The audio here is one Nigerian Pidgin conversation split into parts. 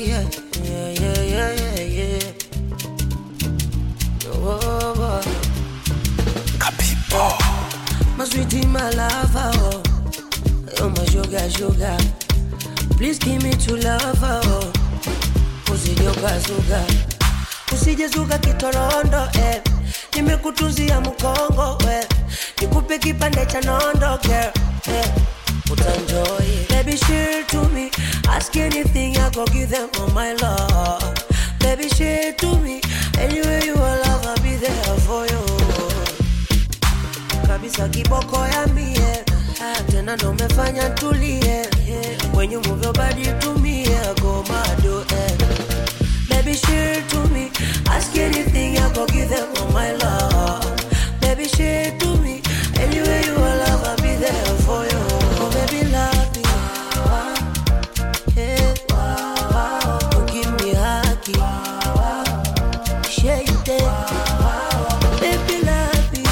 yeah, yeah, yeah, yeah, yeah. Oh, Kapipo. my sweetie, my lover, oh. Oh, my sugar, sugar. Please give me to lover, oh. Usijoka suga, usije suga kitorondo, eh. Nimekutunzia mkongo, eh. Nikupe kipande cha nondo, girl, eh. Utanjoy, baby, share to me. Ask anything, I go give them all my love. Baby, share to me. Anywhere you are, love, I'll be there for you. Kabisa kiboko ya mie, tena ndo mefanya tulie. When you move your body to me, I go mad, eh. Baby, share to me. Ask anything, I go give them all my love. Baby, share to me. Anywhere you are, love, I'll be there for you. Oh, baby, love me. Yeah. You give me a huggy. Share you there. Baby, love me.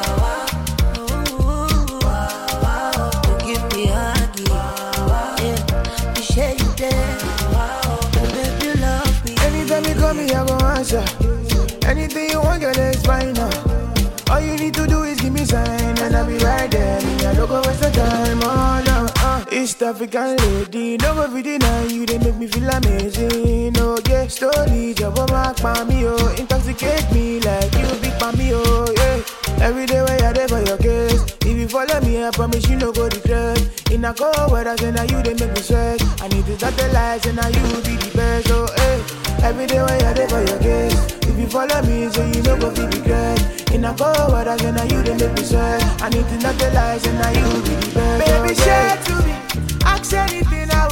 You give me a huggy. Yeah. You share you there. Oh, baby, love me. Anytime you call me, I go answer. Anything you want, girl, it's fine now. All you need to do is give me sign, and I'll be right there. Me, I don't go waste the time, oh no. East African lady, no go deny you, they make me feel amazing. Oh yeah, slowly, jump on my palmy, oh. Intoxicate me like you big palmy, oh yeah. Every day when you're there for your case. If you follow me, I promise you no go regret. In a cold weather, say now you, they make me sweat. I need to start the lights, and now you be the best, oh hey. Every day when you're there for your case. If you follow me, so you no go feel regret. In a cold weather, say now you, they make me sweat. I need to start the lights, and now you be the best, baby, oh, share to me. Ask anything, I